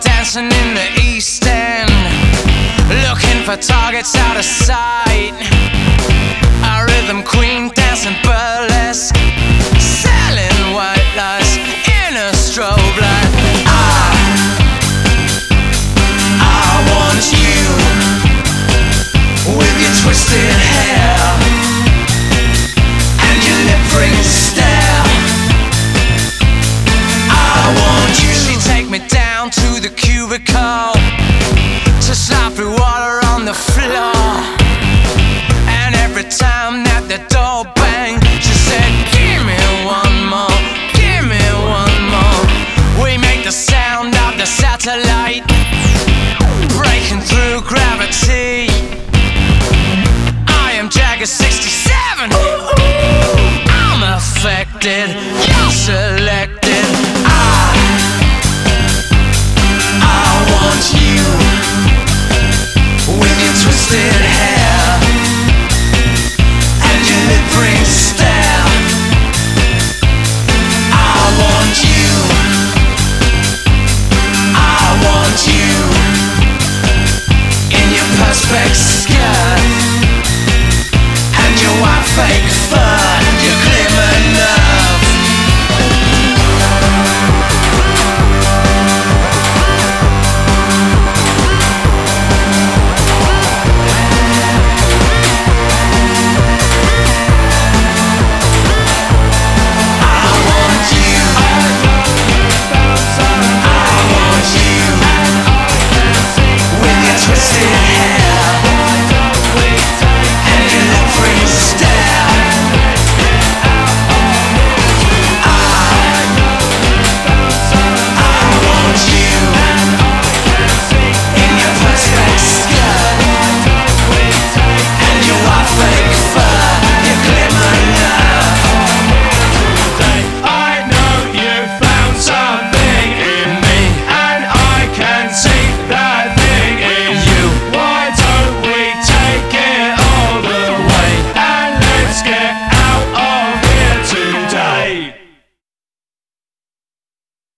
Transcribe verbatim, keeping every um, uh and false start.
dancing in the East End, looking for targets out of sight. A rhythm queen dancing burlesque, selling white lies in a strobe light. I, I want you with your twisted hair and your lip ring stare. I want you. She take me down to the cubicle to slide through